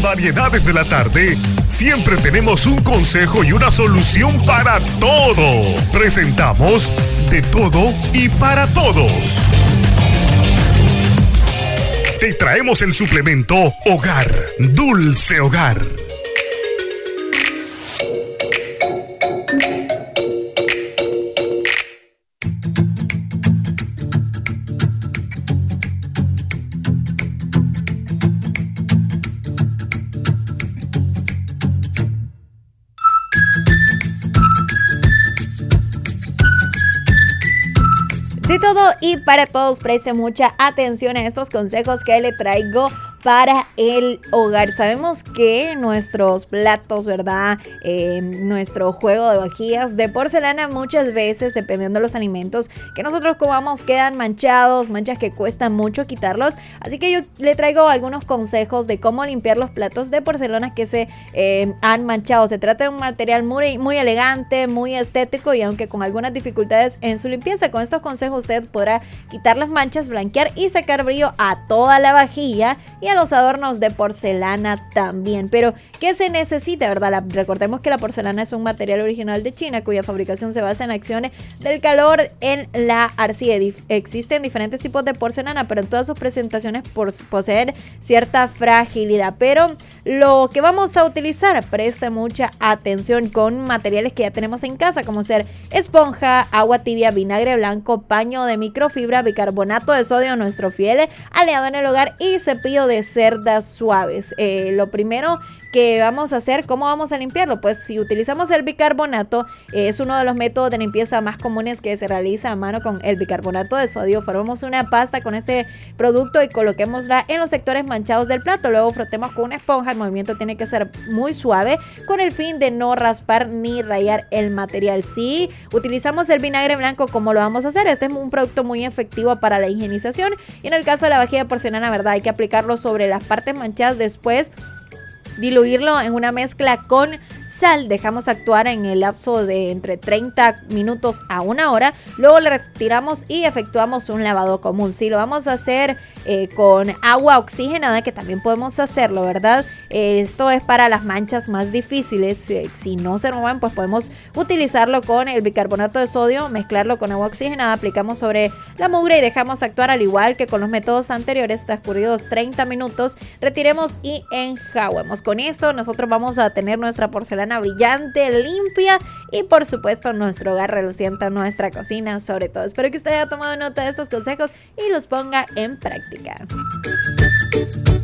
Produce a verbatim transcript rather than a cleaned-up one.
Variedades de la Tarde, siempre tenemos un consejo y una solución para todo. Presentamos De Todo y Para Todos. Te traemos el suplemento Hogar, Dulce Hogar. De Todo y Para Todos, preste mucha atención a estos consejos que le traigo para el hogar. Sabemos que nuestros platos, ¿verdad? Eh, nuestro juego de vajillas de porcelana muchas veces, dependiendo de los alimentos que nosotros comamos, quedan manchados, manchas que cuestan mucho quitarlos. Así que yo le traigo algunos consejos de cómo limpiar los platos de porcelana que se eh, han manchado. Se trata de un material muy, muy elegante, muy estético y aunque con algunas dificultades en su limpieza. Con estos consejos usted podrá quitar las manchas, blanquear y sacar brillo a toda la vajilla y a los adornos de porcelana también. Pero ¿qué se necesita, verdad? La, recordemos que la porcelana es un material original de China cuya fabricación se basa en acciones del calor en la arcilla. Dif- existen diferentes tipos de porcelana, pero en todas sus presentaciones por, poseen cierta fragilidad. Pero lo que vamos a utilizar, preste mucha atención con materiales que ya tenemos en casa, como ser esponja, agua tibia, vinagre blanco, paño de microfibra, bicarbonato de sodio, nuestro fiel aliado en el hogar y cepillo de cerdas suaves. Eh, lo primero que vamos a hacer, ¿cómo vamos a limpiarlo? Pues si utilizamos el bicarbonato, eh, es uno de los métodos de limpieza más comunes que se realiza a mano con el bicarbonato de sodio. Formemos una pasta con este producto y coloquémosla en los sectores manchados del plato. Luego frotemos con una esponja. El movimiento tiene que ser muy suave con el fin de no raspar ni rayar el material. Si utilizamos el vinagre blanco, ¿cómo lo vamos a hacer? Este es un producto muy efectivo para la higienización y en el caso de la vajilla de porcelana, ¿verdad? Hay que aplicarlo sobre las partes manchadas. Después diluirlo en una mezcla con sal, dejamos actuar en el lapso de entre treinta minutos a una hora, luego le retiramos y efectuamos un lavado común. Si lo vamos a hacer eh, con agua oxigenada, que también podemos hacerlo, ¿verdad? Eh, esto es para las manchas más difíciles. Eh, si no se remueven, pues podemos utilizarlo con el bicarbonato de sodio, mezclarlo con agua oxigenada, aplicamos sobre la mugre y dejamos actuar al igual que con los métodos anteriores. Transcurridos treinta minutos, retiremos y enjaguemos. Con esto nosotros vamos a tener nuestra porcelana brillante, limpia y por supuesto nuestro hogar reluciente, nuestra cocina sobre todo. Espero que usted haya tomado nota de estos consejos y los ponga en práctica.